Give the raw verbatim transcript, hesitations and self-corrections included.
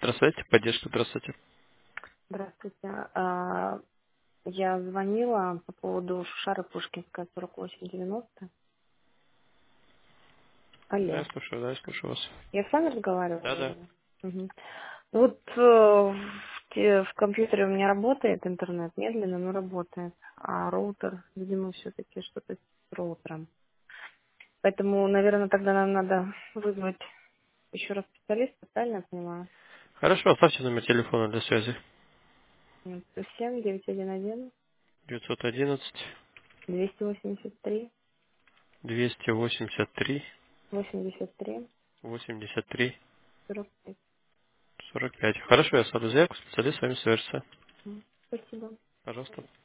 Здравствуйте, поддержка, здравствуйте. Здравствуйте. А, Я звонила по поводу Шушары Пушкинская, сорок восемь девяносто. Да, я Алло. слушаю, да, я слушаю вас. Я с вами разговаривала Да-да. или? Мгм. Вот э, в, те- в компьютере у меня работает интернет, медленно, но работает. А роутер, видимо, все-таки что-то с роутером. Поэтому, наверное, тогда нам надо вызвать еще раз специалиста, правильно я понимаю? Хорошо, оставьте номер телефона для связи. Плюс семь девять один один девятьсот одиннадцать двести восемьдесят три двести восемьдесят три восемьдесят три восемьдесят три сорок пять. сорок пять. Хорошо, я оставлю заявку, специалист с вами свяжется. Спасибо. Пожалуйста.